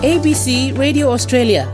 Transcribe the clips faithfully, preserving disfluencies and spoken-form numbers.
A B C Radio Australia.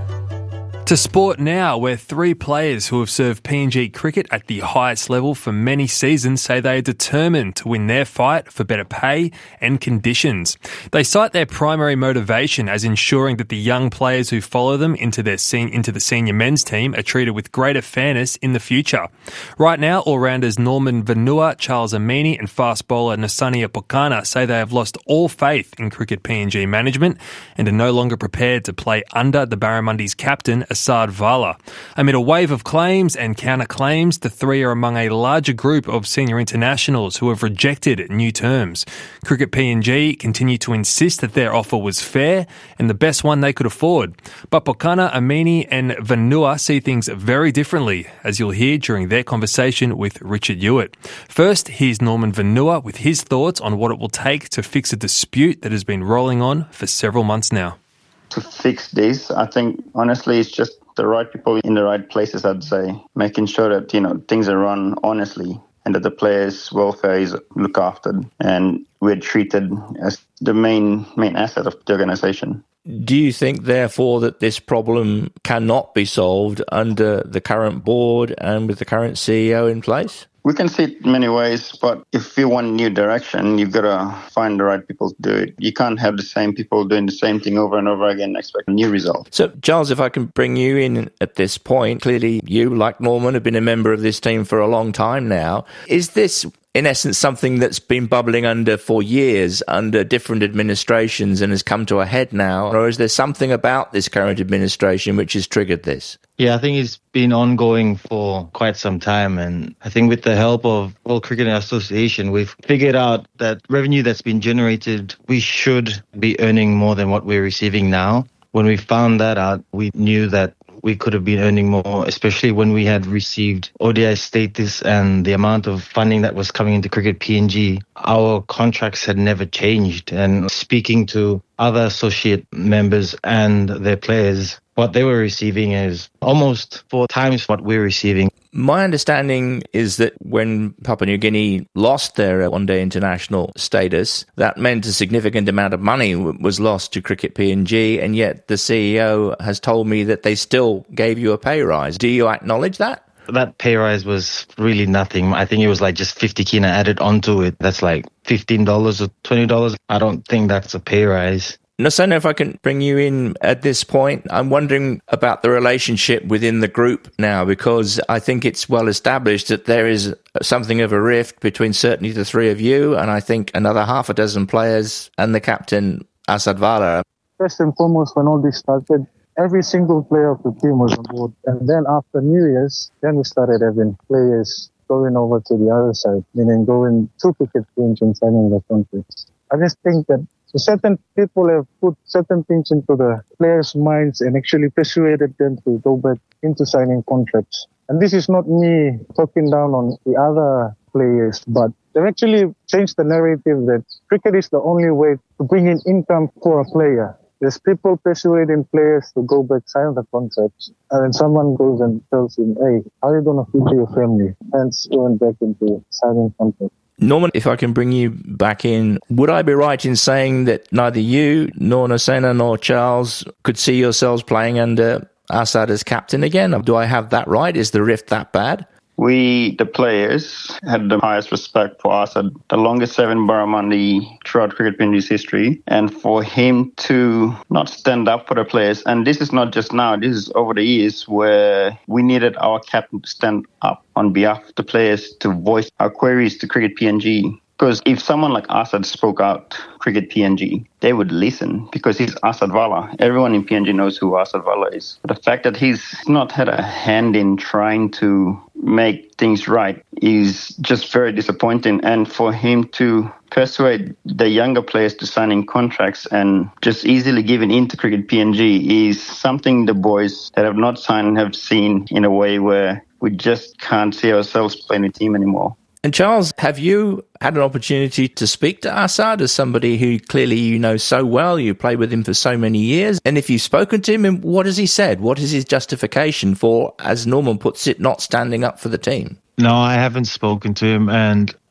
To sport now, where three players who have served P N G cricket at the highest level for many seasons say they are determined to win their fight for better pay and conditions. They cite their primary motivation as ensuring that the young players who follow them into their sen- into the senior men's team are treated with greater fairness in the future. Right now, all-rounders Norman Vanua, Charles Amini and fast bowler Nosania Pokana say they have lost all faith in cricket P N G management and are no longer prepared to play under the Barramundis captain, Asad Vala. Amid a wave of claims and counter-claims, the three are among a larger group of senior internationals who have rejected new terms. Cricket P N G continue to insist that their offer was fair and the best one they could afford. But Pokana, Amini and Vanua see things very differently, as you'll hear during their conversation with Richard Hewitt. First, here's Norman Vanua with his thoughts on what it will take to fix a dispute that has been rolling on for several months now. To fix this, I think, honestly, it's just the right people in the right places, I'd say. Making sure that, you know, things are run honestly and that the players' welfare is looked after and we're treated as the main main asset of the organisation. Do you think, therefore, that this problem cannot be solved under the current board and with the current C E O in place? We can see it many ways, but if you want new direction, you've got to find the right people to do it. You can't have the same people doing the same thing over and over again and expect a new result. So, Charles, if I can bring you in at this point, clearly you, like Norman, have been a member of this team for a long time now. Is this, in essence, something that's been bubbling under for years under different administrations and has come to a head now? Or is there something about this current administration which has triggered this? Yeah, I think it's been ongoing for quite some time. And I think with the help of World Cricket Association, we've figured out that revenue that's been generated, we should be earning more than what we're receiving now. When we found that out, we knew that we could have been earning more, especially when we had received O D I status and the amount of funding that was coming into Cricket P N G. Our contracts had never changed. And speaking to other associate members and their players, what they were receiving is almost four times what we're receiving. My understanding is that when Papua New Guinea lost their one-day international status, that meant a significant amount of money was lost to Cricket P N G, and yet the C E O has told me that they still gave you a pay rise. Do you acknowledge that? That pay rise was really nothing. I think it was like just fifty kina added onto it. That's like fifteen dollars or twenty dollars. I don't think that's a pay rise. Nosania, if I can bring you in at this point, I'm wondering about the relationship within the group now, because I think it's well established that there is something of a rift between certainly the three of you and I think another half a dozen players and the captain, Asad Vala. First and foremost, when all this started, every single player of the team was on board. And then after New Year's, then we started having players going over to the other side, meaning going to Cricket P N G and signing the contracts. I just think that certain people have put certain things into the players' minds and actually persuaded them to go back into signing contracts. And this is not me talking down on the other players, but they've actually changed the narrative that cricket is the only way to bring in income for a player. There's people persuading players to go back, sign the contracts, and then someone goes and tells him, hey, how are you going to feed your family? Hence, going back into signing contracts. Norman, if I can bring you back in, would I be right in saying that neither you, nor Nosania, nor Charles could see yourselves playing under Asad as captain again? Do I have that right? Is the rift that bad? We, the players, had the highest respect for Asad, the longest serving Barramundi throughout Cricket P N G's history. And for him to not stand up for the players, and this is not just now, this is over the years where we needed our captain to stand up on behalf of the players to voice our queries to Cricket P N G. Because if someone like Asad spoke out, Cricket P N G, they would listen because he's Asad Vala. Everyone in P N G knows who Asad Vala is. But the fact that he's not had a hand in trying to make things right is just very disappointing. And for him to persuade the younger players to signing contracts and just easily giving in to Cricket P N G is something the boys that have not signed have seen in a way where we just can't see ourselves playing a team anymore. And Charles, have you had an opportunity to speak to Asad as somebody who clearly you know so well, you played with him for so many years? And if you've spoken to him, what has he said? What is his justification for, as Norman puts it, not standing up for the team? No, I haven't spoken to him, and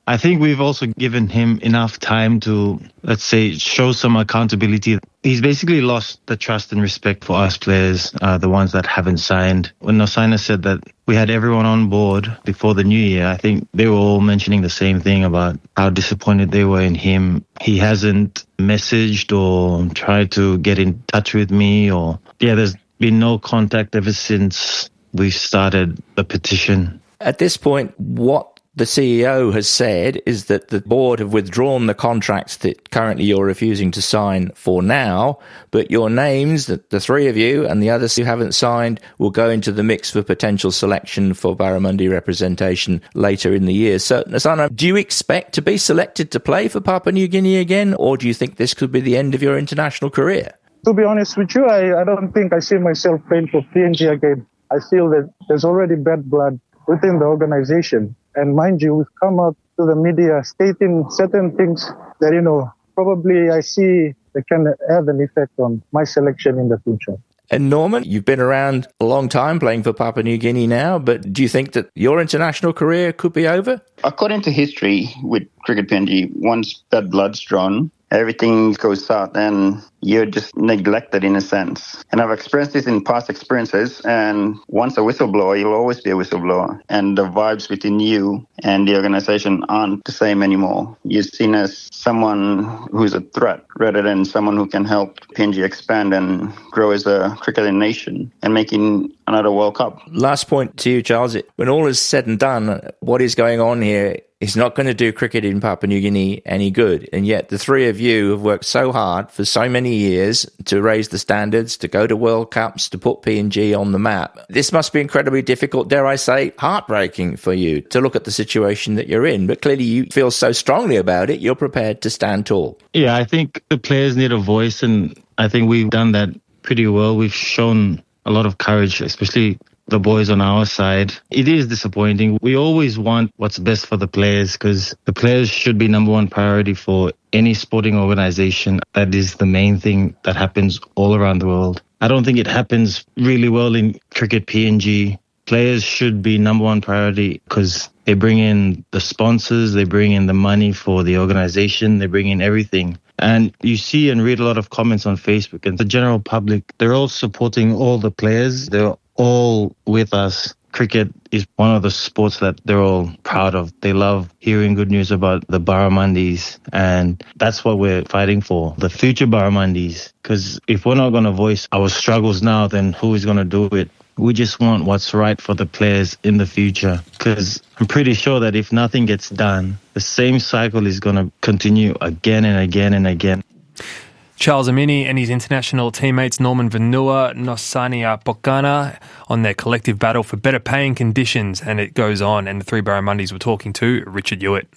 I think we've also given him enough time to, let's say, show some accountability. He's basically lost the trust and respect for us players, uh, the ones that haven't signed. When Nosina said that we had everyone on board before the new year, I think they were all mentioning the same thing about how disappointed they were in him. He hasn't messaged or tried to get in touch with me, or, yeah, there's been no contact ever since we started the petition. At this point, what the C E O has said is that the board have withdrawn the contracts that currently you're refusing to sign for now, but your names, the, the three of you and the others who haven't signed, will go into the mix for potential selection for Barramundi representation later in the year. So, Nosina, do you expect to be selected to play for Papua New Guinea again, or do you think this could be the end of your international career? To be honest with you, I, I don't think I see myself playing for P N G again. I feel that there's already bad blood within the organization. And mind you, we've come out to the media stating certain things that, you know, probably I see that can have an effect on my selection in the future. And Norman, you've been around a long time playing for Papua New Guinea now, but do you think that your international career could be over? According to history with Cricket P N G, once that blood's drawn, everything goes south and you're just neglected in a sense. And I've experienced this in past experiences, and once a whistleblower, you'll always be a whistleblower. And the vibes between you and the organization aren't the same anymore. You're seen as someone who's a threat rather than someone who can help P N G expand and grow as a cricketing nation and making another World Cup. Last point to you, Charles. When all is said and done, what is going on here is not going to do cricket in Papua New Guinea any good. And yet the three of you have worked so hard for so many years to raise the standards, to go to World Cups, to put P N G on the map. This must be incredibly difficult, dare I say, heartbreaking for you to look at the situation that you're in. But clearly you feel so strongly about it, you're prepared to stand tall. Yeah, I think the players need a voice, and I think we've done that pretty well. We've shown a lot of courage, especially the boys on our side. It is disappointing. We always want what's best for the players, because the players should be number one priority for any sporting organization. That is the main thing that happens all around the world. I don't think it happens really well in Cricket P N G. Players should be number one priority because they bring in the sponsors, they bring in the money for the organization, they bring in everything. And you see and read a lot of comments on Facebook, and the general public, they're all supporting all the players. They're all with us. Cricket is one of the sports that they're all proud of. They love hearing good news about the Barramundis, and that's what we're fighting for, the future Barramundis. Because if we're not going to voice our struggles now, then who is going to do it? We just want what's right for the players in the future, because I'm pretty sure that if nothing gets done, the same cycle is going to continue again and again and again. Charles Amini and his international teammates Norman Vanua, Nosania Pokana on their collective battle for better paying conditions, and it goes on. And the three Barramundis were talking to Richard Hewitt.